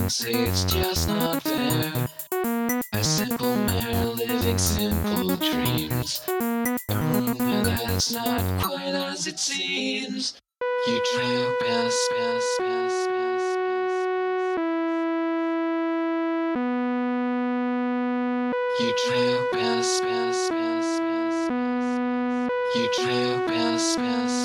say it's just not fair. A simple mare living simple dreams. A rumor that's not quite as it seems. You trail past. You trail past. You trail past.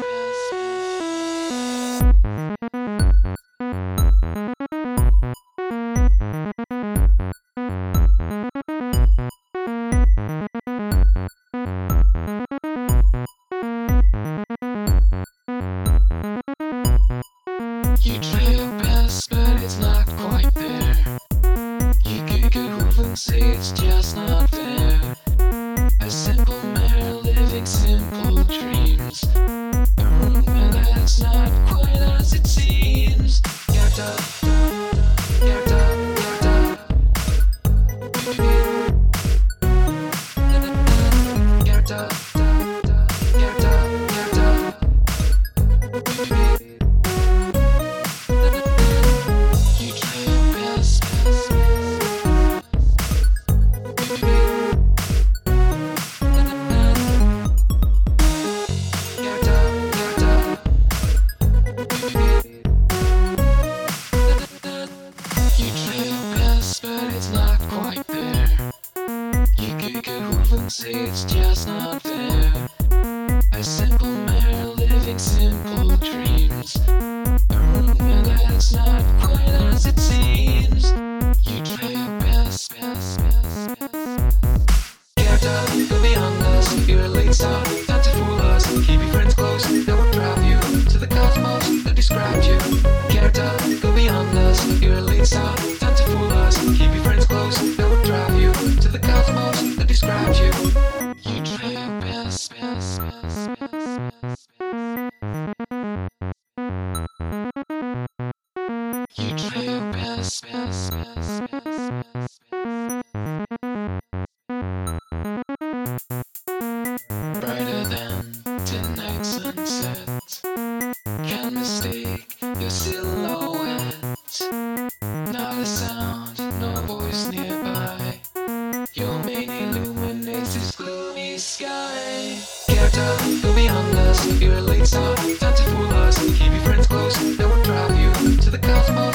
You trail past, but it's not quite there. You could and say it's just not fair. A simple mare living simple dreams. A rumor that's not quite as it seems. Get up, get up, get up. Get up, get up, get up. You trail past. You trail past, but it's not quite there. You could and say it's just not fair. A simple mare living simple dreams. A rumor that's not quite as it seems. You trail past. Get up, go beyond us. You're a late star, not to fool us. Keep your friends close, that will drive you to the cosmos that described you. Get up, go beyond us. You're a late star, not to fool us. Keep your friends close, that will drive you to the cosmos that described you. You trail past. You trail past. Brighter than tonight's sunset. Can't mistake your silhouette. Not a sound, no voice nearby. Your mane illuminates this gloomy sky. Get up, go beyond us. You're a late star, not to fool us. Keep your friends close, that will drive you to the cosmos